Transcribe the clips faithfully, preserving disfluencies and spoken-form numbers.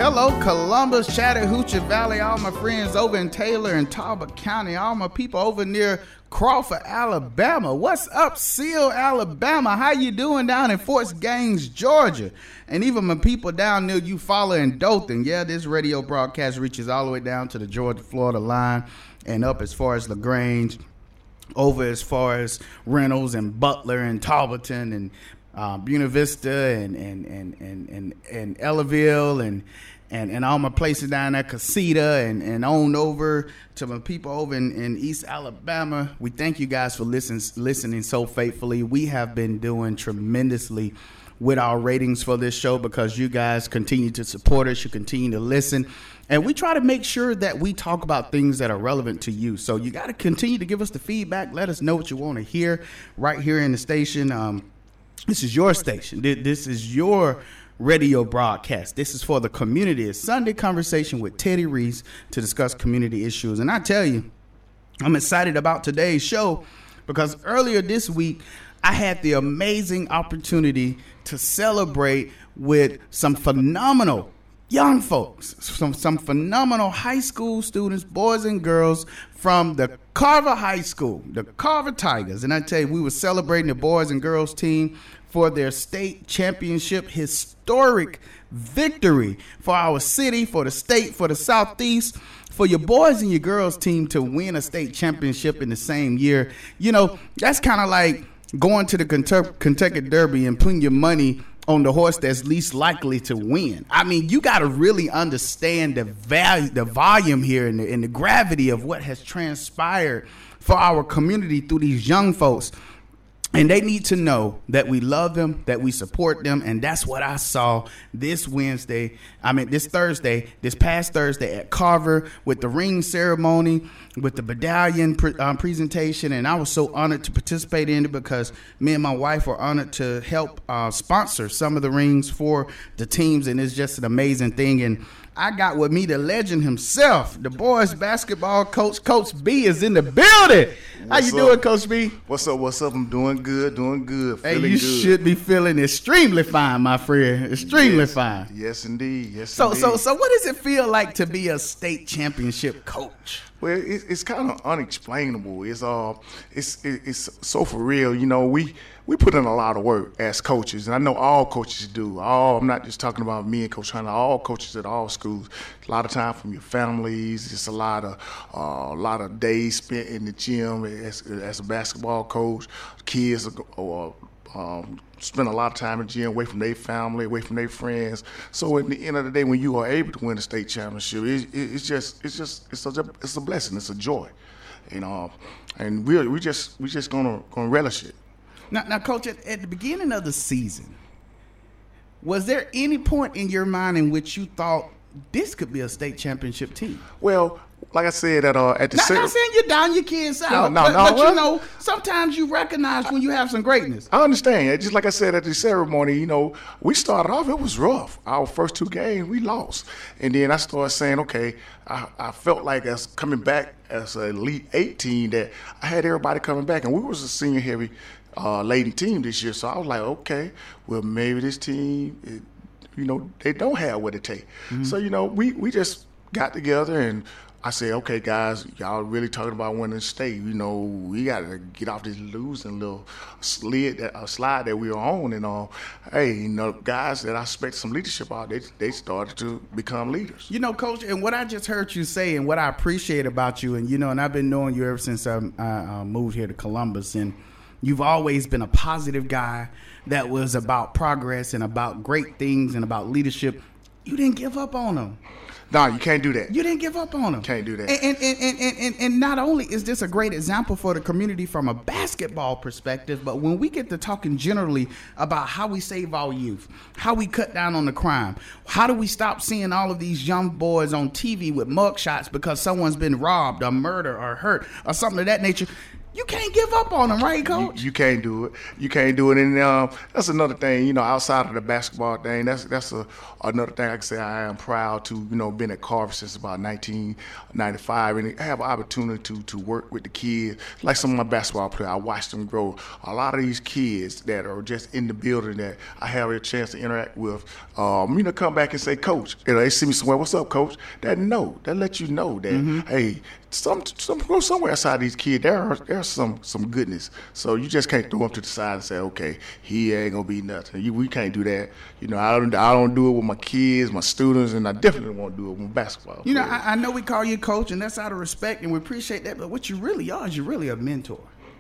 Hello, Columbus, Chattahoochee Valley, all my friends over in Taylor and Talbot County, all my people over near Crawford, Alabama. What's up, Seal, Alabama? How you doing down in Fort Gaines, Georgia? And even my people down near Eufaula and Dothan. Yeah, this radio broadcast reaches all the way down to the Georgia-Florida line and up as far as LaGrange, over as far as Reynolds and Butler and Talbotton and uh, Buena Vista and and and and and, and Ellaville and And, and all my places down there, Casita and, and on over to my people over in, in East Alabama. We thank you guys for listen, listening so faithfully. We have been doing tremendously with our ratings for this show because you guys continue to support us. You continue to listen. And we try to make sure that we talk about things that are relevant to you. So you got to continue to give us the feedback. Let us know what you want to hear right here in the station. Um, this is your station. This is your radio broadcast. This is for the community. It's Sunday Conversation with Teddy Reese to discuss community issues. And I tell you, I'm excited about today's show because earlier this week, I had the amazing opportunity to celebrate with some phenomenal young folks, some, some phenomenal high school students, boys and girls from the Carver High School, the Carver Tigers. And I tell you, we were celebrating the boys and girls team for their state championship historic victory for our city, for the state, for the Southeast, for your boys and your girls team to win a state championship in the same year. You know, that's kind of like going to the Kentucky Derby and putting your money on the horse that's least likely to win. I mean, you got to really understand the value, the volume here and the, and the gravity of what has transpired for our community through these young folks. And they need to know that we love them, that we support them. And that's what I saw this Wednesday. I mean, this Thursday, this past Thursday at Carver with the ring ceremony, with the medallion pre- um, presentation. And I was so honored to participate in it because me and my wife were honored to help uh, sponsor some of the rings for the teams. And it's just an amazing thing. And I got with me the legend himself, the boys basketball coach. Coach B is in the building. How you doing, Coach B? What's up? What's up? I'm doing good, doing good, feeling hey, you good. should be feeling extremely fine, my friend. Extremely yes, fine. Yes, indeed. Yes, so, indeed. so, so, what does it feel like to be a state championship coach? Well, it's, it's kind of unexplainable. It's uh, it's it's so for real. You know, we we put in a lot of work as coaches, and I know all coaches do. All I'm not just talking about me and Coach Hunter. All coaches at all schools. A lot of time from your families. It's a lot of uh, a lot of days spent in the gym as as a basketball coach. Kids or um, spend a lot of time in the gym, away from their family, away from their friends. So at the end of the day, when you are able to win a state championship, it, it, it's just, it's just, it's a, it's a blessing. It's a joy, you know. And we we just, we just gonna gonna relish it. Now, now, Coach, at, at the beginning of the season, was there any point in your mind in which you thought this could be a state championship team? Well, like I said, at uh, at the not, cer- not saying you're down your kids out, no, no, but, no, but well, you know, sometimes you recognize when you have some greatness. I understand. Just like I said at the ceremony, you know, we started off, it was rough. Our first two games, we lost. And then I started saying, okay, I, I felt like as coming back as an Elite Eight team that I had everybody coming back. And we was a senior heavy uh, laden team this year. So I was like, okay, well, maybe this team, it, you know, they don't have what it takes. Mm-hmm. So, you know, we, we just got together and I said, okay, guys, y'all really talking about winning state. You know, we got to get off this losing little slid, that, uh, slide that we were on. And, uh, hey, you know, guys that I expect some leadership out, they, they started to become leaders. You know, Coach, and what I just heard you say and what I appreciate about you, and, you know, and I've been knowing you ever since I, I uh, moved here to Columbus, and you've always been a positive guy that was about progress and about great things and about leadership. You didn't give up on them. No, you can't do that. You didn't give up on them. Can't do that. And and, and, and, and and not only is this a great example for the community from a basketball perspective, but when we get to talking generally about how we save our youth, how we cut down on the crime, how do we stop seeing all of these young boys on T V with mugshots because someone's been robbed or murdered or hurt or something of that nature, You can't give up on them, right, Coach? You, you can't do it. You can't do it. And um, that's another thing, you know, outside of the basketball thing, that's that's a, another thing I can say I am proud to, you know, been at Carver since about nineteen ninety-five and have an opportunity to, to work with the kids. Like some of my basketball players, I watched them grow. A lot of these kids that are just in the building that I have a chance to interact with, um, you know, come back and say, Coach, you know, they see me somewhere, what's up, Coach? That no, that lets you know that, mm-hmm. hey, some some go somewhere outside these kids. There are there's some some goodness. So you just can't throw them to the side and say, okay, he ain't gonna be nothing. You, we can't do that. You know, I don't I don't do it with my kids, my students, and I definitely won't do it with my basketball. You know, I, I know we call you coach, and that's out of respect, and we appreciate that. But what you really are is you're really a mentor.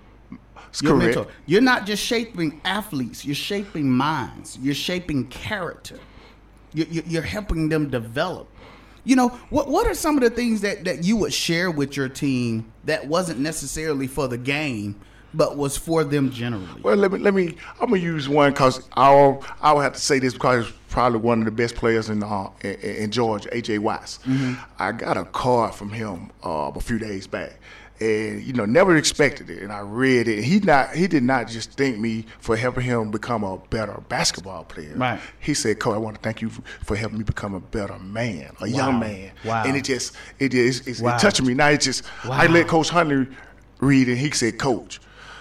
It's You're correct. a mentor. You're not just shaping athletes. You're shaping minds. You're shaping character. You're, you're helping them develop. You know, what what are some of the things that, that you would share with your team that wasn't necessarily for the game, but was for them generally? Well, let me let me. I'm gonna use one because I'll I will have to say this because he's probably one of the best players in uh, in, in Georgia, A J Watts. Mm-hmm. I got a card from him uh, a few days back. And you know, never expected it, and I read it. He not he did not just thank me for helping him become a better basketball player. Right. He said, "Coach, I want to thank you for helping me become a better man, a wow. young man." Wow. And it just it is it's, wow. it touched me. Now it just wow. I let Coach Huntley read, and he said, "Coach."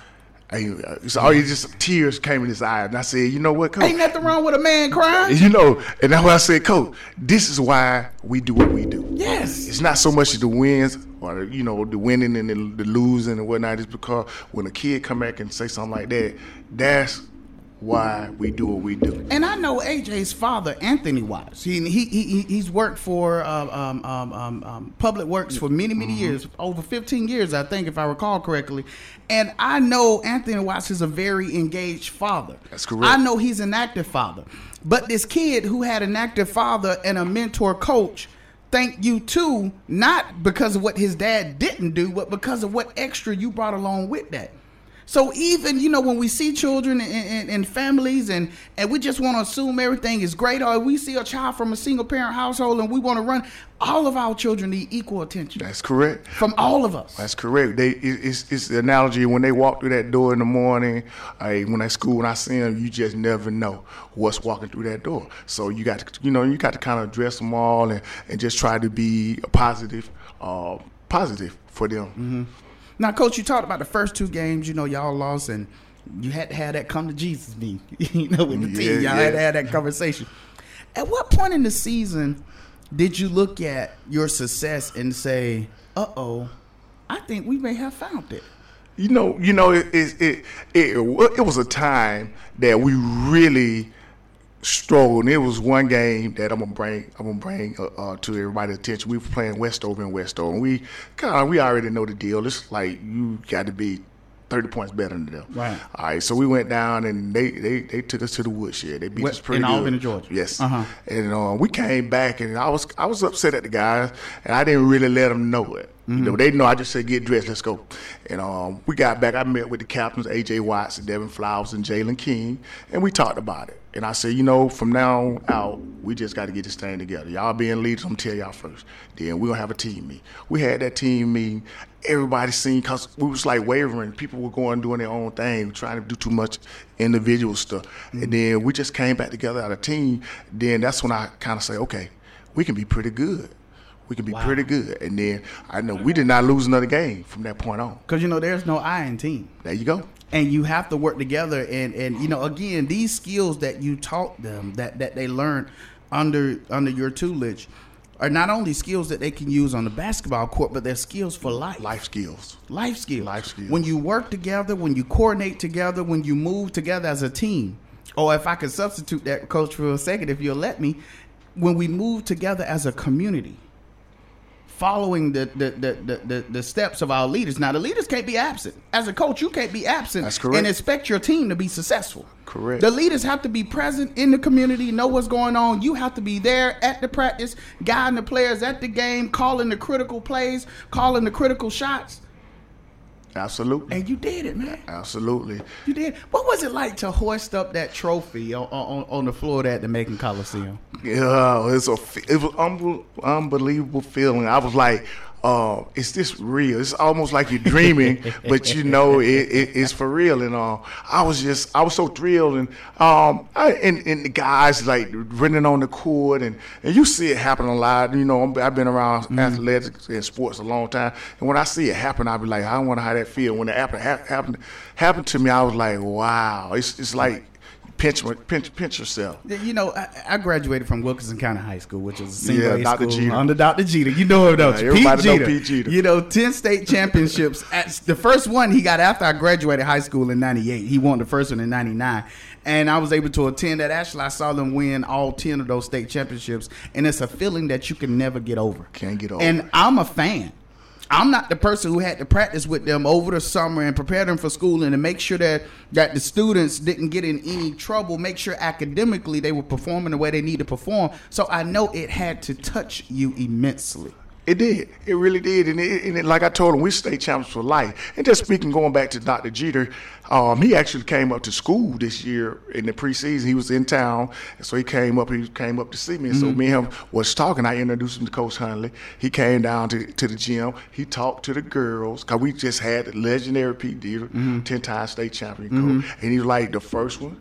And, uh, so all he just tears came in his eyes, and I said, "You know what, Coach? Ain't nothing wrong with a man crying." You know, and that's why I said, "Coach, this is why we do what we do." Yes, it's not so much the wins or you know the winning and the, the losing and whatnot. It's because when a kid come back and say something like that, that's why we do what we do. And I know A J's father, Anthony Watts. He he, he he's worked for uh, um, um, um, Public Works for many many mm-hmm. years, over fifteen years, I think, if I recall correctly. And I know Anthony Watts is a very engaged father. That's correct. I know he's an active father. But this kid who had an active father and a mentor coach, thank you too, not because of what his dad didn't do, but because of what extra you brought along with that. So even, you know, when we see children and, and families and, and we just want to assume everything is great, or we see a child from a single parent household and we want to run, all of our children need equal attention. That's correct. From all of us. That's correct. They it, it's, it's the analogy when they walk through that door in the morning, uh, when they school, when I see them, you just never know what's walking through that door. So you got to, you know, you got to kind of address them all and, and just try to be a positive, uh, positive for them. Mm-hmm. Now, Coach, you talked about the first two games, you know, y'all lost, and you had to have that come to Jesus meeting, you know, with the yeah, team. Y'all yeah. had to have that conversation. At what point in the season did you look at your success and say, uh-oh, I think we may have found it? You know, you know, it it it, it, it was a time that we really struggled. And it was one game that I'm gonna bring. I'm gonna bring uh, uh, to everybody's attention. We were playing Westover and Westover, and we kind of we already know the deal. It's like you got to be thirty points better than them. Right. All right. So we went down, and they they, they took us to the woodshed. They beat what, us pretty in good. In Albany, Georgia. Yes. Uh-huh. And uh, we came back, and I was I was upset at the guys, and I didn't really let them know it. Mm-hmm. You know, they know I just said, get dressed, let's go. And um, we got back. I met with the captains, A J Watts, and Devin Flowers, and Jalen King, and we talked about it. And I said, you know, from now out, we just got to get this thing together. Y'all being leaders, I'm going to tell y'all first. Then we're going to have a team meeting. We had that team meeting. Everybody seen, because we was like wavering. People were going doing their own thing, trying to do too much individual stuff. Mm-hmm. And then we just came back together as a team. Then that's when I kind of say, okay, we can be pretty good. We can be wow. pretty good. And then I know we did not lose another game from that point on. Because, you know, there's no I in team. There you go. And you have to work together. And, and you know, again, these skills that you taught them, that, that they learned under under your tutelage, are not only skills that they can use on the basketball court, but they're skills for life. Life skills. Life skills. Life skills. When you work together, when you coordinate together, when you move together as a team, or if I could substitute that, Coach, for a second, if you'll let me, when we move together as a community, following the the, the, the, the the steps of our leaders. Now, the leaders can't be absent. As a coach, you can't be absent. That's correct. And expect your team to be successful. Correct. The leaders have to be present in the community, know what's going on. You have to be there at the practice, guiding the players at the game, calling the critical plays, calling the critical shots. Absolutely. And you did it, man. Absolutely. You did. What was it like to hoist up that trophy on on, on the floor at the Macon Coliseum? Yeah, it's a it was an unbelievable feeling. I was like, uh, is this real? It's almost like you're dreaming, but you know it, it, it's for real. And uh, I was just, I was so thrilled. And um, I, and, and the guys like running on the court, and, and you see it happen a lot. You know, I'm, I've been around mm-hmm. athletics and sports a long time, and when I see it happen, I'll be like, I wonder how that feel. When it happened, happened, happened to me, I was like, wow. It's, it's like. Pinch, pinch, pinch yourself. You know, I, I graduated from Wilkinson County High School, which was a single yeah, A Doctor school Jeter. under Doctor Jeter. You know him, don't yeah, you? Everybody Pete Jeter. know Pete Jeter. You know, ten state championships. At, the first one he got after I graduated high school in ninety-eight. He won the first one in ninety-nine. And I was able to attend that. Actually, I saw them win all ten of those state championships. And it's a feeling that you can never get over. Can't get over. And I'm a fan. I'm not the person who had to practice with them over the summer and prepare them for school and to make sure that, that the students didn't get in any trouble, make sure academically they were performing the way they need to perform. So I know it had to touch you immensely. It did. It really did. And, it, and it, like I told him, we state champions for life. And just speaking, going back to Doctor Jeter, um, he actually came up to school this year in the preseason. He was in town, and so he came up. He came up to see me. And mm-hmm. so me and him was talking. I introduced him to Coach Hundley. He came down to, to the gym. He talked to the girls because we just had the legendary Pete Jeter, mm-hmm. ten-time state champion mm-hmm. coach. And he was like, the first one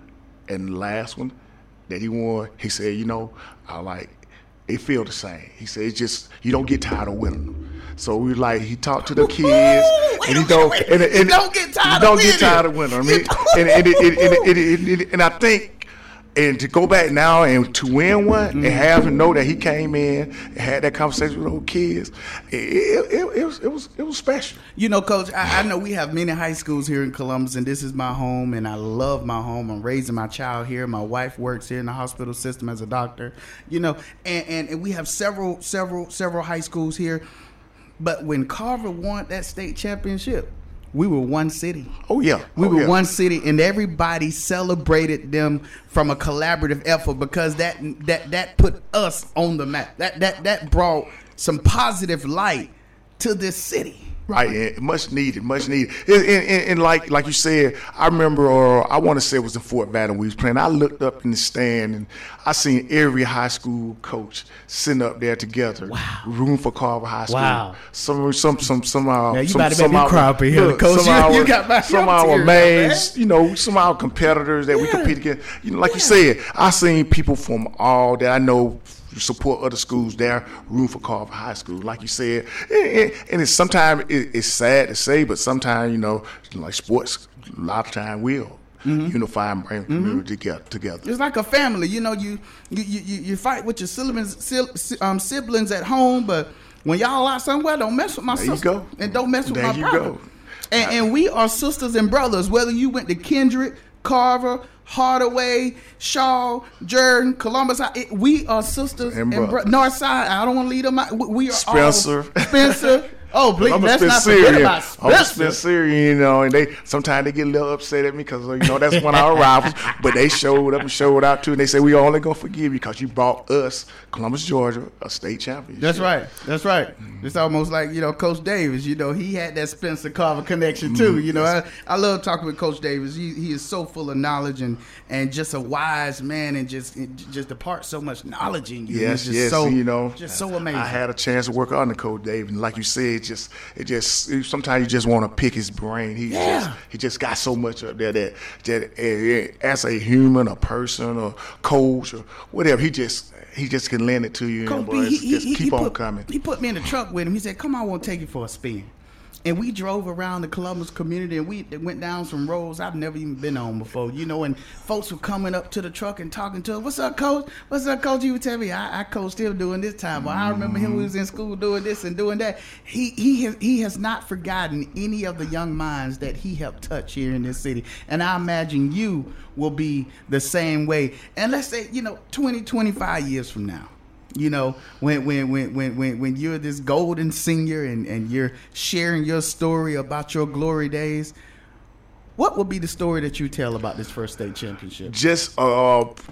and the last one that he won, he said, you know, I like, they feel the same. He said, it's just, you don't get tired of winning them. So we like, he talked to the kids. Ooh, and he don't, and, and, you don't get tired you don't of get tired of winning. I mean, and, and, and, and, and, and, and, and I think, and to go back now and to win one mm-hmm. and have him know that he came in and had that conversation with those kids, it, it, it, it was it was it was special. You know, Coach, I, I know we have many high schools here in Columbus, and this is my home, and I love my home. I'm raising my child here. My wife works here in the hospital system as a doctor. You know, and, and, and we have several several several high schools here. But when Carver won that state championship, we were one city. Oh, yeah. We oh, were yeah. one city, and everybody celebrated them from a collaborative effort because that that that put us on the map. That that that brought some positive light to this city. Right, and much needed, much needed. And, and, and, and like like you said, I remember, or I want to say it was in Fort Valley we was playing. I looked up in the stand and I seen every high school coach sitting up there together. Wow. Room for Carver High School. Wow. Some some some some uh, yeah, you some, about to some make me cry up in here, look, Coach. Some You, our, you got my some of our main, you know, some of our competitors that yeah. we compete against. You know, like yeah. you said, I seen people from all that I know support other schools there, room for Carver High School, like you said. And, and it's sometimes it, it's sad to say, but sometimes, you know, like sports, a lot of time will mm-hmm. unify and bring mm-hmm. community together, together. It's like a family. You know, you you, you, you fight with your siblings, um, siblings at home, but when y'all out somewhere, don't mess with my there sister. You go. And don't mess with there my you brother. Go. And, and we are sisters and brothers, whether you went to Kendrick, Carver, Hardaway, Shaw, Jordan, Columbus. It, we are sisters and, and brothers. Northside. I don't want to leave them out. We are Spencer. all Spencer. Oh, please, I'm let's a not forget about I'm a Spencer. Spencerian, you know, and they sometimes they get a little upset at me because, you know, that's one of our rivals. But they showed up and showed out too, and they said, we only gonna forgive you because you brought us, Columbus, Georgia, a state championship. That's right. That's right. Mm-hmm. It's almost like, you know, Coach Davis. You know, he had that Spencer Carver connection too. Mm-hmm. You know, I, I love talking with Coach Davis. He he is so full of knowledge and and just a wise man, and just just imparts so much knowledge in you. Yes, just yes. So, you know, just so amazing. I had a chance to work under Coach Davis, and like you said, it just it just sometimes you just want to pick his brain. He yeah. just he just got so much up there that that uh, as a human, a person, a coach, or whatever, he just he just can lend it to you. Coach and B, boy, he, just he, keep he on put, coming. He put me in the truck with him. He said, "Come on, I want to take you for a spin." And we drove around the Columbus community, and we went down some roads I've never even been on before, you know, and folks were coming up to the truck and talking to us. What's up, Coach? What's up, Coach? You would tell me, I, I coach still doing this time. Well, I remember him when he was in school doing this and doing that. He he has, he has not forgotten any of the young minds that he helped touch here in this city. And I imagine you will be the same way. And let's say, you know, twenty, twenty-five years from now. You know, when when when when when when you're this golden senior and, and you're sharing your story about your glory days, what will be the story that you tell about this first state championship? Just uh,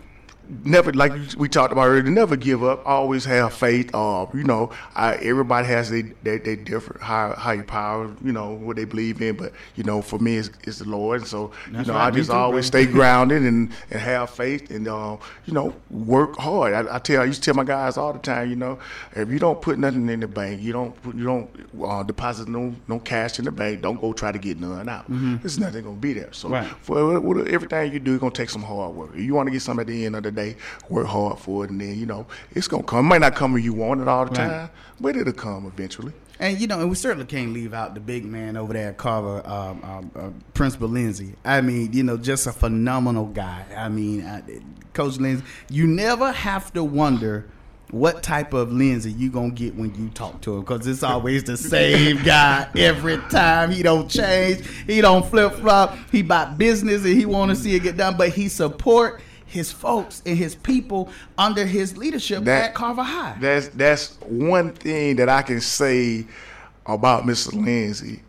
never, like we talked about earlier, never give up. Always have faith. Uh, you know, I, everybody has their they, they different higher, higher power. You know what they believe in, but you know, for me, it's, it's the Lord. And so That's you know, right, I just too, always bro. stay grounded and, and have faith, and uh, you know, work hard. I, I tell, I used to tell my guys all the time, you know, if you don't put nothing in the bank, you don't put, you don't uh, deposit no no cash in the bank, don't go try to get none out. Mm-hmm. There's nothing gonna be there. So Right. for for everything you do, it's gonna take some hard work. If you want to get something at the end of the day, work hard for it, and then you know it's gonna come. It might not come when you want it all the Right. time, but it'll come eventually. And, you know, and we certainly can't leave out the big man over there at Carver, um, um, uh, Principal Lindsay. I mean, you know, just a phenomenal guy. I mean, uh, Coach Lindsay, you never have to wonder what type of Lindsay you going to get when you talk to him, because it's always the same guy every time. He don't change. He don't flip-flop. He about business, and he want to see it get done, but he support his folks and his people under his leadership That- at Carver High. That's that's one thing that I can say about Mister Lindsay.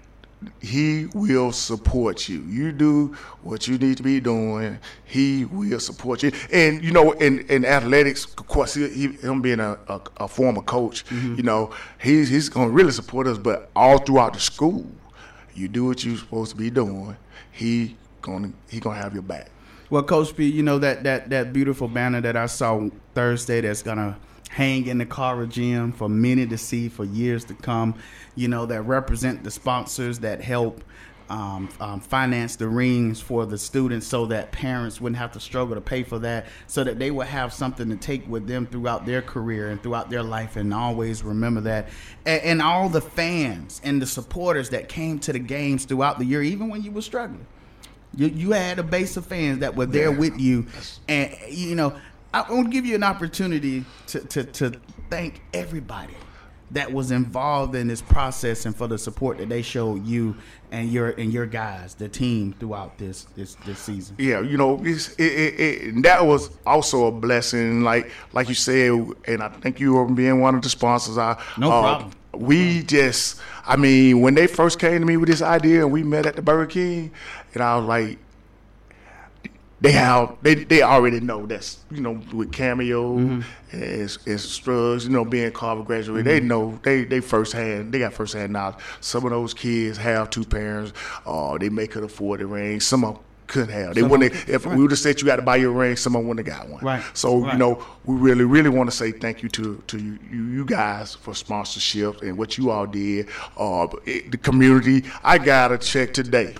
He will support you. You do what you need to be doing. He will support you. And you know, in, in athletics, of course, he, he, him being a, a, a former coach, Mm-hmm. you know, he's he's gonna really support us. But all throughout the school, you do what you're supposed to be doing. He gonna he gonna have your back. Well, Coach P, you know that, that, that beautiful banner that I saw Thursday that's going to hang in the Carver Gym for many to see for years to come, you know, that represent the sponsors that help um, um, finance the rings for the students so that parents wouldn't have to struggle to pay for that, so that they would have something to take with them throughout their career and throughout their life, and always remember that. And, and all the fans and the supporters that came to the games throughout the year, even when you were struggling. You you had a base of fans that were there Yeah. with you, and you know I want to give you an opportunity to, to to thank everybody that was involved in this process and for the support that they showed you and your and your guys, the team, throughout this this this season. Yeah, you know, it's, it, it, it, and that was also a blessing. Like like you said, and I think you were being one of the sponsors. I, No uh, problem. We just, I mean, when they first came to me with this idea, and we met at the Burger King, and I was like, they have, they they already know that's, you know, with Cameo Mm-hmm. and, and Struggs, you know, being Carver graduate, they know, they they firsthand, they got firsthand knowledge. Some of those kids have two parents, uh, they may could afford the ring. Some of them couldn't have. They Some wouldn't. of- If right. we would have said you got to buy your ring, someone wouldn't have got one. Right. So Right. you know, we really, really want to say thank you to to you, you, you guys for sponsorship and what you all did. Uh, it, the community. I got a check today,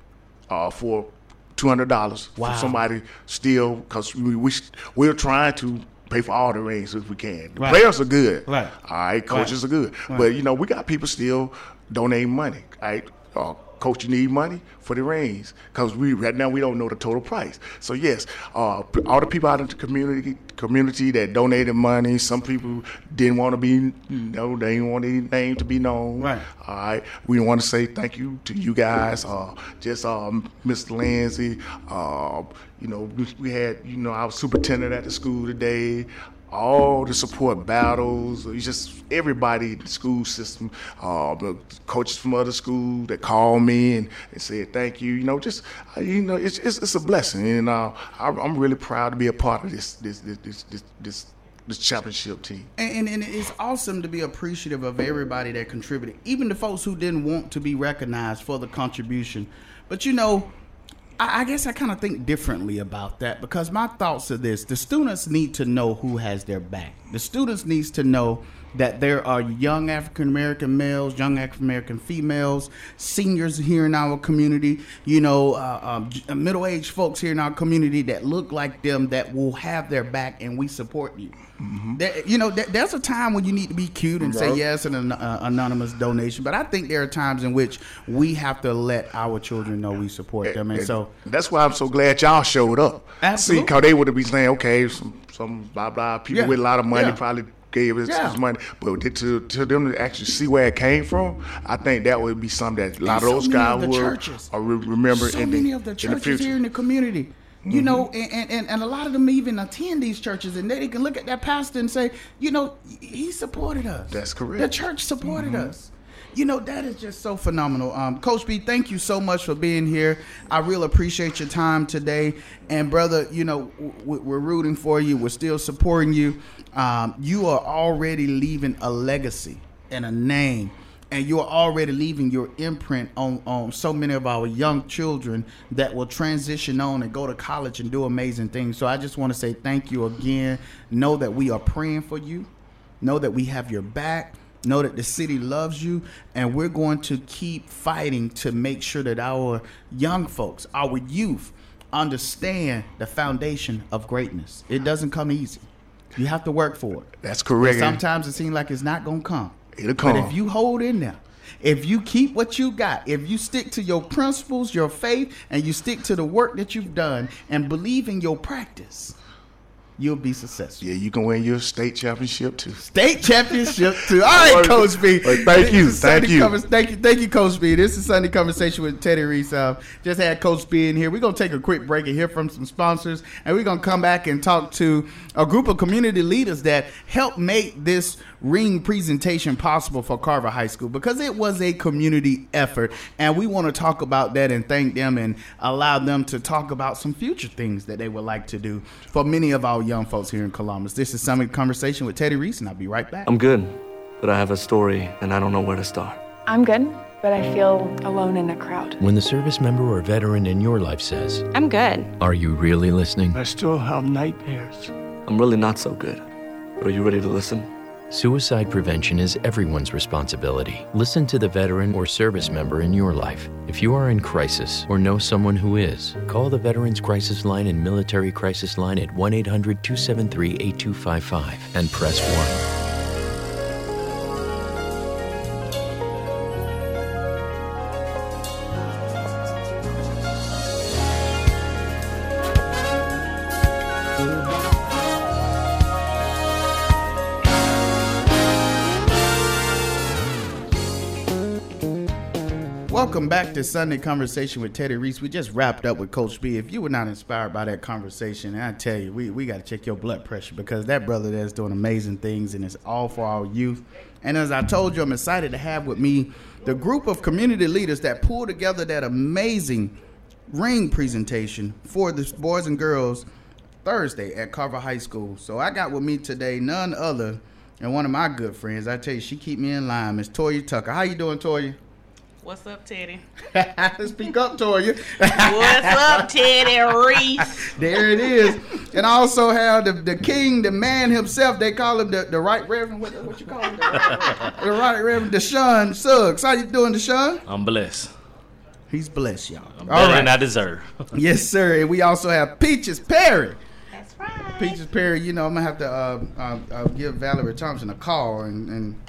uh, for two hundred dollars Wow. from somebody still, because we, we we're trying to pay for all the rings if we can. The Right. players are good. Right. All right. Coaches Right. are good. Right. But you know, we got people still donating money. All right. Uh, Coach, you need money for the rings, because we right now we don't know the total price. So yes, uh, p- all the people out in the community community that donated money. Some people didn't want to be, you know, they didn't want their name to be known. Right. All right. We want to say thank you to you guys. Uh, just um, Mister Lindsay. Uh, you know, we, we had, you know, our superintendent at the school today. All the support battles, it's just everybody in the school system, uh, the coaches from other schools that called me and, and said thank you. You know, just uh, you know, it's it's, it's a blessing, and uh, I, I'm really proud to be a part of this this this this this, this, this championship team. And, and, and it's awesome to be appreciative of everybody that contributed, even the folks who didn't want to be recognized for the contribution. But you know, I, I guess I kind of think differently about that, because my thoughts are this: the students need to know who has their back. The students needs to know that there are young African American males, young African American females, seniors here in our community, you know, uh, um, j- middle aged folks here in our community that look like them, that will have their back, and we support you. There, you know, there, there's a time when you need to be cute and say Right. yes and an uh, anonymous donation, but I think there are times in which we have to let our children know we support them, and And so that's why I'm so glad y'all showed up. Absolutely. See, because they would have been saying, okay, some some blah blah people Yeah. with a lot of money Yeah. probably gave us Yeah. this money, but to to them to actually see where it came from, I think that would be something that a lot And of those so many guys of the would churches. or re- remember so in, many the, of the in the churches future. here in the community, you know, and, and, and a lot of them even attend these churches, and they can look at that pastor and say, you know, he supported us. That's correct. The church supported us. You know, that is just so phenomenal. Um, Coach B, thank you so much for being here. I really appreciate your time today. And, brother, you know, w- we're rooting for you. We're still supporting you. Um, you are already leaving a legacy and a name. And you're already leaving your imprint on, on so many of our young children that will transition on and go to college and do amazing things. So I just want to say thank you again. Know that we are praying for you. Know that we have your back. Know that the city loves you. And we're going to keep fighting to make sure that our young folks, our youth, understand the foundation of greatness. It doesn't come easy. You have to work for it. That's correct. And sometimes it seems like it's not going to come. It'll come. But if you hold in there, if you keep what you got, if you stick to your principles, your faith, and you stick to the work that you've done and believe in your practice, you'll be successful. Yeah, you can win your state championship too. State championship too. All right, Coach B. Well, thank you. Thank you. Conver- thank you. Thank you, Coach B. This is Sunday Conversation with Teddy Reese. Uh, just had Coach B in here. We're going to take a quick break and hear from some sponsors, and we're going to come back and talk to a group of community leaders that helped make this ring presentation possible for Carver High School, because it was a community effort, and we want to talk about that and thank them and allow them to talk about some future things that they would like to do for many of our young folks here in Columbus. This is Sunday Conversation with Teddy Reese, and I'll be right back. I'm good, but I have a story and I don't know where to start. I'm good, but I feel alone in a crowd. When the service member or veteran in your life says, I'm good. Are you really listening? I still have nightmares. I'm really not so good. But are you ready to listen? Suicide prevention is everyone's responsibility. Listen to the veteran or service member in your life. If you are in crisis or know someone who is, call the Veterans Crisis Line and Military Crisis Line at one eight hundred two seven three eight two five five and press one. Welcome back to Sunday Conversation with Teddy Reese. We just wrapped up with Coach B. If you were not inspired by that conversation, I tell you, we, we got to check your blood pressure, because that brother there is doing amazing things, and it's all for our youth. And as I told you, I'm excited to have with me the group of community leaders that pulled together that amazing ring presentation for the boys and girls Thursday at Carver High School. So I got with me today none other than one of my good friends. I tell you, she keep me in line, Miss Toya Tucker. How you doing, Toya? What's up, Teddy? Speak up, Toya. What's up, Teddy Reese? There it is. And I also have the, the king, the man himself. They call him the, the Right Reverend. What, what you call him? The Right, the right Reverend Deshaun Suggs. How you doing, Deshaun? I'm blessed. He's blessed, y'all. I'm better than I deserve. Yes, sir. And we also have Peaches Perry. That's right. Peaches Perry, you know, I'm going to have to uh, uh, uh, give Valerie Thompson a call and... and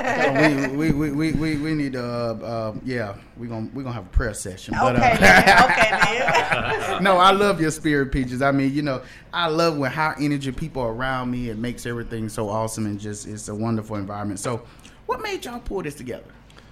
we, we, we, we, we need to, uh, uh, yeah, we're going we gonna have a prayer session. But, okay, uh, man. Okay, man. No, I love your spirit, Peaches. I mean, you know, I love when high energy people are around me. It makes everything so awesome, and just it's a wonderful environment. So what made y'all pull this together?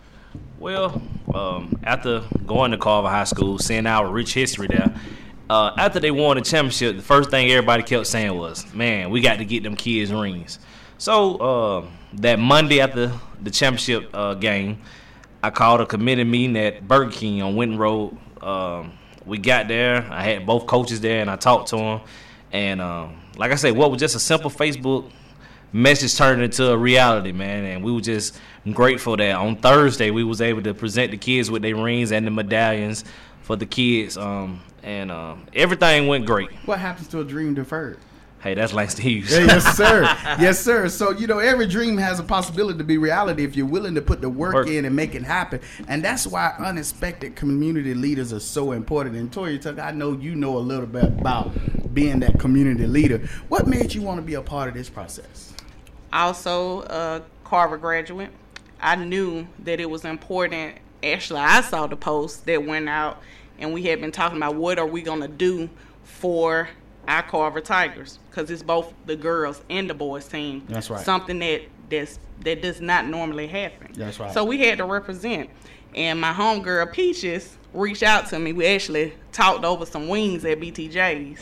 Well, um, after going to Carver High School, seeing our rich history there, uh, after they won the championship, the first thing everybody kept saying was, man, we got to get them kids rings. So uh, that Monday after the championship uh, game, I called a committee meeting at Burger King on Winton Road. Um, we got there. I had both coaches there, and I talked to them. And um, like I said, what was just a simple Facebook message turned into a reality, man. And we were just grateful that on Thursday we was able to present the kids with their rings and the medallions for the kids. Um, and uh, everything went great. What happens to a dream deferred? Hey, that's Langston Hughes. Yeah, yes, sir. Yes, sir. So, you know, every dream has a possibility to be reality if you're willing to put the work, work. in and make it happen. And that's why unexpected community leaders are so important. And Toya Tucker, I know you know a little bit about being that community leader. What made you want to be a part of this process? Also, a Carver graduate. I knew that it was important. Actually, I saw the post that went out, and we had been talking about what are we going to do for our Carver Tigers, because it's both the girls and the boys team. That's right. Something that that's, that does not normally happen. That's right. So we had to represent. And my homegirl Peaches reached out to me. We actually talked over some wings at B T J's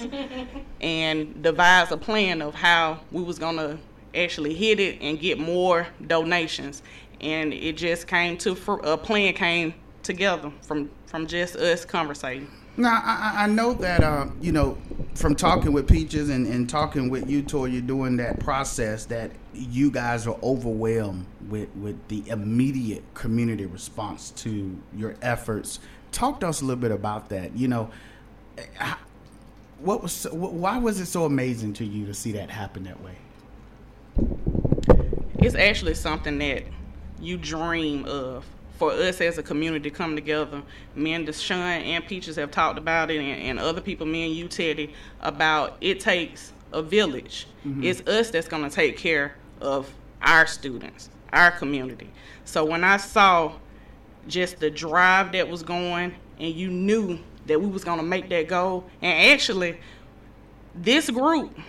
and devised a plan of how we was going to actually hit it and get more donations. and it just came to fr- a plan came together from from just us conversating. Now, I, I know that, uh, you know, from talking with Peaches and, and talking with you, Toya, doing that process, that you guys are overwhelmed with, with the immediate community response to your efforts. Talk to us a little bit about that. You know, what was so, why was it so amazing to you to see that happen that way? It's actually something that you dream of. For us as a community to come together, me and Deshaun and Peaches have talked about it, and, and other people, me and you, Teddy, about it takes a village. Mm-hmm. It's us that's going to take care of our students, our community. So when I saw just the drive that was going, and you knew that we was going to make that goal, and actually, this group,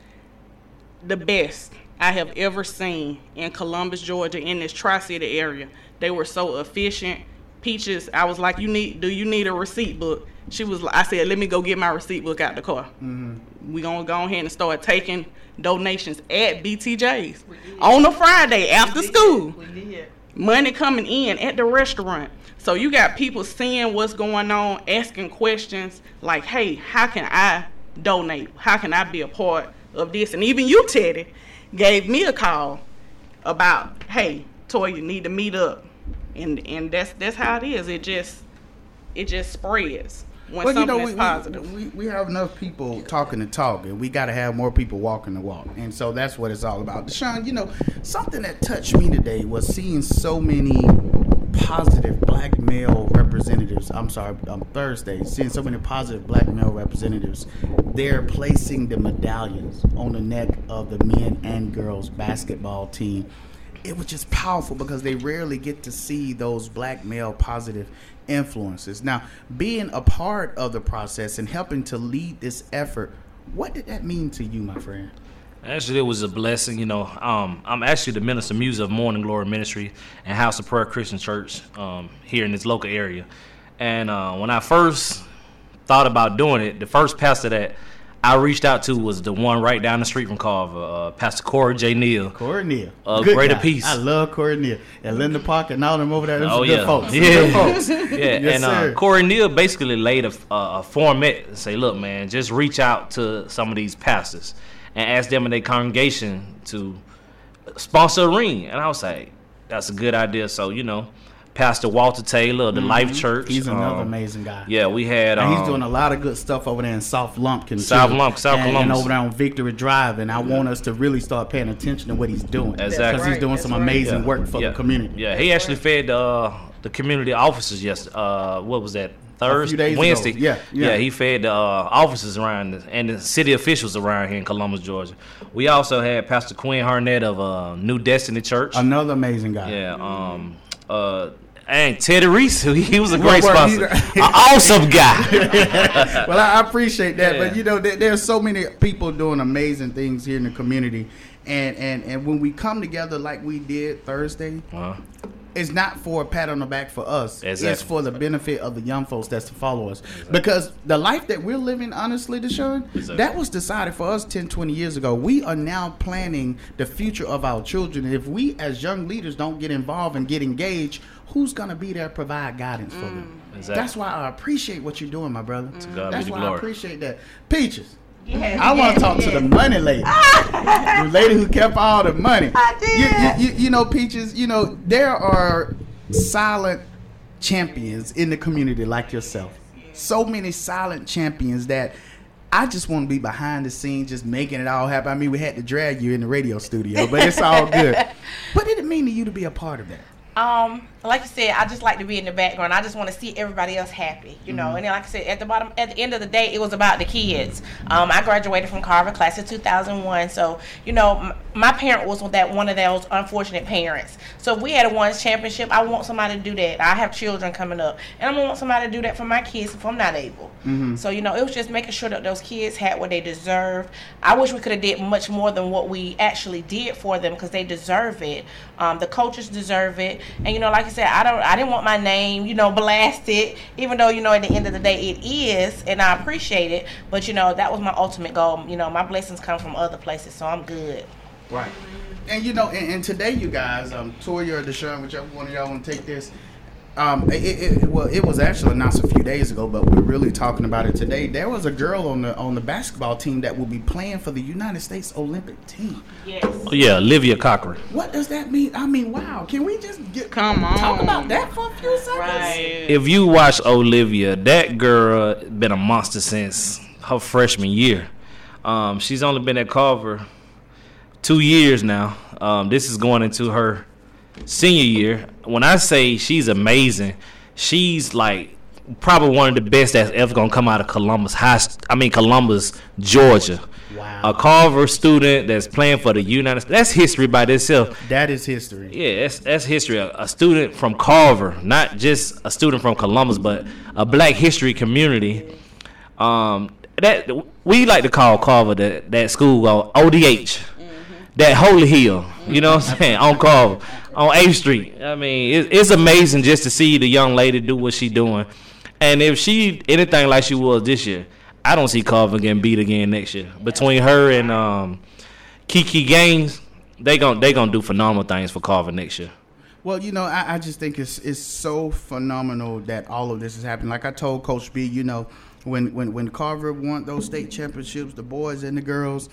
the best I have ever seen in Columbus, Georgia, in this Tri-City area. They were so efficient. Peaches, I was like, "You need? Do you need a receipt book?" She was like, "I said, let me go get my receipt book out the car. Mm-hmm. We gonna go ahead and start taking donations at B T J's on a Friday after we school. We did. Money coming in at the restaurant. So you got people seeing what's going on, asking questions like, "Hey, how can I donate? How can I be a part of this?" And even you, Teddy, gave me a call about, "Hey, Toya, you need to meet up." And and that's that's how it is. It just it just spreads when well, something you know, is we, positive. We, we have enough people talking the talk, and we got to have more people walking the walk. And so that's what it's all about. Deshaun, you know, something that touched me today was seeing so many positive black male representatives. I'm sorry, on Thursday, seeing so many positive black male representatives. They're placing the medallions on the neck of the men and girls basketball team. It was just powerful because they rarely get to see those black male positive influences. Now, being a part of the process and helping to lead this effort, what did that mean to you, my friend? Actually, it was a blessing. You know, um, I'm actually the minister of music of Morning Glory Ministry and House of Prayer Christian Church um, here in this local area. And uh, when I first thought about doing it, the first pastor that I reached out to was the one right down the street from Carver, uh, Pastor Corey J. Neal. Corey Neal. Uh, Greater guy. Peace. I love Corey Neal. And Linda Park and all them over there. Those oh, are yeah. good folks. Yeah. Good folks. yeah. Yes, and uh, Corey Neal basically laid a, a, a format and say, look, man, just reach out to some of these pastors and ask them in their congregation to sponsor a ring. And I was like, that's a good idea. So, you know, Pastor Walter Taylor of the mm-hmm. Life Church. He's another um, amazing guy. Yeah, we had. And Um, he's doing a lot of good stuff over there in South Lumpkin. South too. Lumpkin, South and, Columbus. and over there on Victory Drive. And I yeah. want us to really start paying attention to what he's doing. Exactly. Because he's doing That's some right. amazing yeah. work for yeah. the community. Yeah, he actually fed uh, the community officers yesterday. Uh, what was that? Thursday, days Wednesday. ago. Yeah, yeah. yeah. He fed the uh, officers around the, and the city officials around here in Columbus, Georgia. We also had Pastor Quinn Harnett of uh, New Destiny Church. Another amazing guy. Yeah. Um. Uh. And Teddy Reese, he was a great well, well, sponsor, an awesome guy. Well, I appreciate that, Yeah. but you know, there, there's so many people doing amazing things here in the community, and and and when we come together like we did Thursday, Uh-huh. it's not for a pat on the back for us. Exactly. It's for the benefit of the young folks that's to follow us. Exactly. Because the life that we're living, honestly, Deshaun, exactly. that was decided for us ten, twenty years ago. We are now planning the future of our children. And if we as young leaders don't get involved and get engaged, who's going to be there to provide guidance for them? Exactly. That's why I appreciate what you're doing, my brother. To God That's be the why glory. I appreciate that. Peaches. Yes, I want yes, to talk yes. to the money lady, the lady who kept all the money. I did. You, you, you, you know, Peaches. You know, there are silent champions in the community like yourself. So many silent champions that I just want to be behind the scenes, just making it all happen. I mean, we had to drag you in the radio studio, but it's all good. What did it mean to you to be a part of that? Um, like you said, I just like to be in the background. I just want to see everybody else happy, you know. Mm-hmm. And then, like I said, at the bottom, at the end of the day, it was about the kids. Um, I graduated from Carver, class of two thousand one. So, you know, m- my parent was that one of those unfortunate parents. So if we had a one's championship, I want somebody to do that. I have children coming up, and I'm gonna want somebody to do that for my kids if I'm not able. Mm-hmm. So, you know, it was just making sure that those kids had what they deserved. I wish we could have did much more than what we actually did for them because they deserve it. Um, the coaches deserve it. And, you know, like I said, I don't, I didn't want my name, you know, blasted, even though, you know, at the end of the day it is, and I appreciate it. But, you know, that was my ultimate goal. You know, my blessings come from other places, so I'm good. Right. And you know, and, and today, you guys, um, Toya or Deshaun, whichever one of y'all want to take this. Um, it, it, it, well, it was actually announced a few days ago, but we're really talking about it today. There was a girl on the on the basketball team that will be playing for the United States Olympic team. Yes. Oh, yeah, Olivia Cochran. What does that mean? I mean, wow. Can we just get Come on. talk about that for a few seconds? Right. If you watch Olivia, that girl been a monster since her freshman year. Um, she's only been at Carver two years now. Um, this is going into her senior year. When I say she's amazing, she's like probably one of the best that's ever gonna come out of Columbus High. I mean Columbus, Georgia. Wow. A Carver student that's playing for the United States. That's history by itself. That is history. Yeah, that's that's history. A, a student from Carver, not just a student from Columbus, but a Black history community. Um, that we like to call Carver that that school uh, O D H. That Holy Hill, you know what I'm saying, on Carver, on eighth Street. I mean, it, it's amazing just to see the young lady do what she's doing. And if she anything like she was this year, I don't see Carver getting beat again next year. Between her and um, Kiki Gaines, they gon' they gonna do phenomenal things for Carver next year. Well, you know, I, I just think it's it's so phenomenal that all of this is happening. Like I told Coach B, you know, when when when Carver won those state championships, the boys and the girls,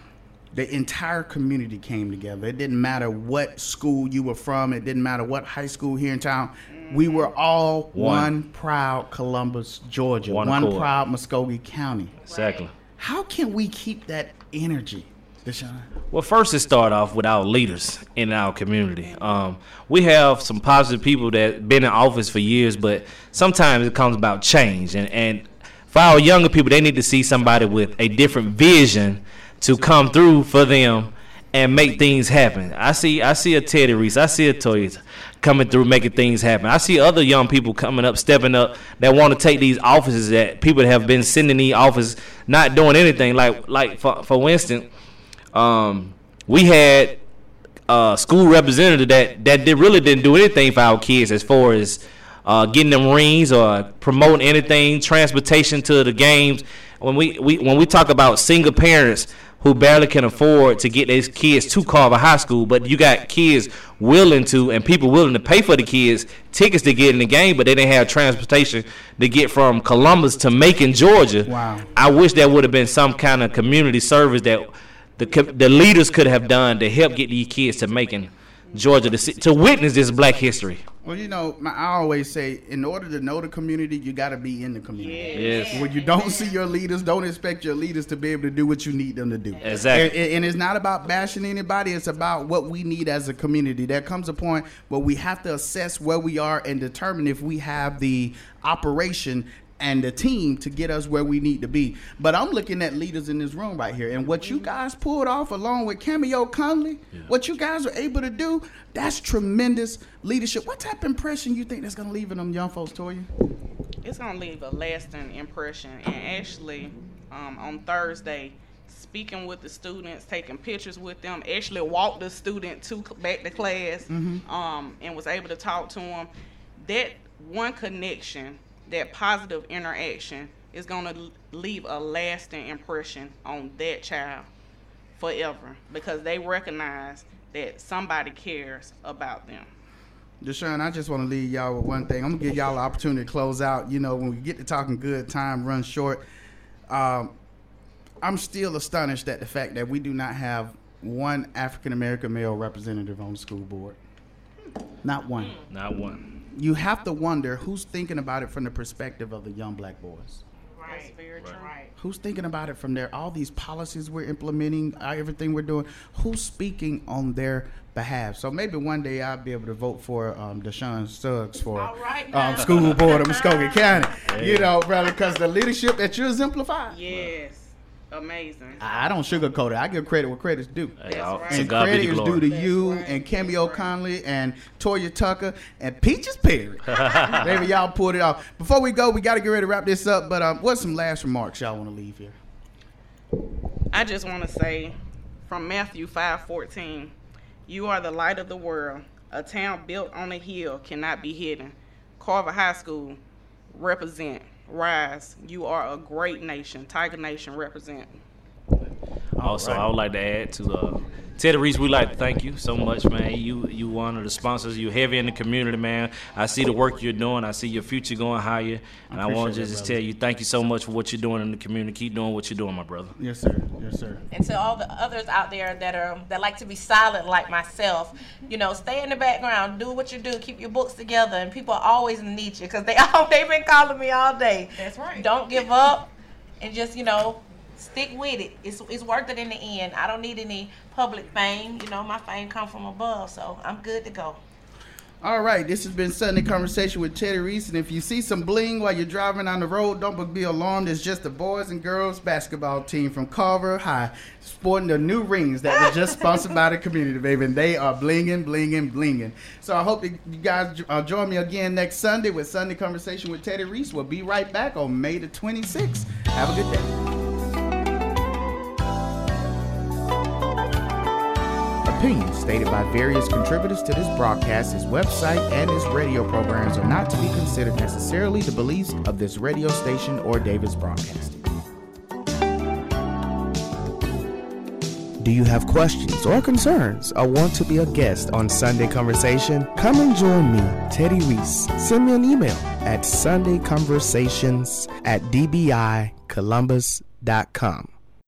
the entire community came together. It didn't matter what school you were from. It didn't matter what high school here in town. We were all one, one proud Columbus, Georgia. One, one proud Muskogee County. Exactly. How can we keep that energy, Deshaun? Well, first it start off with our leaders in our community. Um, we have some positive people that been in office for years, but sometimes it comes about change. And, and for our younger people, they need to see somebody with a different vision to come through for them and make things happen. I see I see a Teddy Reese. I see a Toya coming through making things happen. I see other young people coming up, stepping up, that want to take these offices that people have been sitting in these offices not doing anything. Like like for, for instance, um, we had a school representative that, that did, really didn't do anything for our kids as far as uh, getting them rings or promoting anything, transportation to the games. When we, we when we talk about single parents who barely can afford to get their kids to Carver High School, but you got kids willing to and people willing to pay for the kids tickets to get in the game, but they didn't have transportation to get from Columbus to Macon, Georgia. Wow. I wish there would have been some kind of community service that the the leaders could have done to help get these kids to Macon, Georgia, to, see, to witness this Black history. Well, you know, my, I always say, in order to know the community, you got to be in the community. Yes. When you don't see your leaders, don't expect your leaders to be able to do what you need them to do. Exactly. And, and it's not about bashing anybody. It's about what we need as a community. There comes a point where we have to assess where we are and determine if we have the operation and the team to get us where we need to be. But I'm looking at leaders in this room right here, and what you guys pulled off along with Cameo Conley, yeah. what you guys were able to do, that's tremendous leadership. What type of impression you think that's going to leave in them young folks, Toya? It's going to leave a lasting impression. And actually, um, on Thursday, speaking with the students, taking pictures with them, actually walked the student to back to class, mm-hmm. um, and was able to talk to them. That one connection, that positive interaction is going to leave a lasting impression on that child forever, because they recognize that somebody cares about them. Deshaun, I just want to leave y'all with one thing. I'm going to give y'all an opportunity to close out. You know, when we get to talking good, time runs short. Um, I'm still astonished at the fact that we do not have one African-American male representative on the school board. Not one. Not one. You have to wonder who's thinking about it from the perspective of the young Black boys. Right. That's very true. Right. Who's thinking about it from there? All these policies we're implementing, uh, everything we're doing, who's speaking on their behalf? So maybe one day I'll be able to vote for um, Deshaun Suggs for right, um, school board of Muskogee County. Yeah. You know, brother, because the leadership that you exemplify. Yes. Amazing. I don't sugarcoat it. I give credit where credit's due. That's right. And God credit be the is glory. due to That's you right. and Cameo Conley and Toya Tucker and Peaches Perry. Maybe y'all pulled it off. Before we go, we got to get ready to wrap this up. But um, what's some last remarks y'all want to leave here? I just want to say, from Matthew five fourteen, you are the light of the world. A town built on a hill cannot be hidden. Carver High School, represent. Rise. You are a great nation. Tiger Nation, represent. Also, right. I would like to add to uh, Teddy Reese, we like to thank you so much, man. You you one of the sponsors. You're heavy in the community, man. I see the work you're doing. I see your future going higher. And I, I want to just tell you, thank you so much for what you're doing in the community. Keep doing what you're doing, my brother. Yes, sir. Yes, sir. And to all the others out there that are that like to be silent like myself, you know, stay in the background, do what you do, keep your books together, and people always need you because they all they've been calling me all day. That's right. Don't give up, and just you know. Stick with it. It's it's worth it in the end. I don't need any public fame. You know, my fame comes from above, so I'm good to go. All right, this has been Sunday Conversation with Teddy Reese, and if you see some bling while you're driving on the road, don't be alarmed. It's just the boys and girls basketball team from Carver High sporting the new rings that were just sponsored by the community, baby, and they are blinging, blinging, blinging. So I hope you guys uh, join me again next Sunday with Sunday Conversation with Teddy Reese. We'll be right back on May the twenty-sixth. Have a good day. Opinions stated by various contributors to this broadcast, his website, and his radio programs are not to be considered necessarily the beliefs of this radio station or Davis Broadcasting. Do you have questions or concerns or want to be a guest on Sunday Conversation? Come and join me, Teddy Reese. Send me an email at sundayconversations at d b i columbus dot com.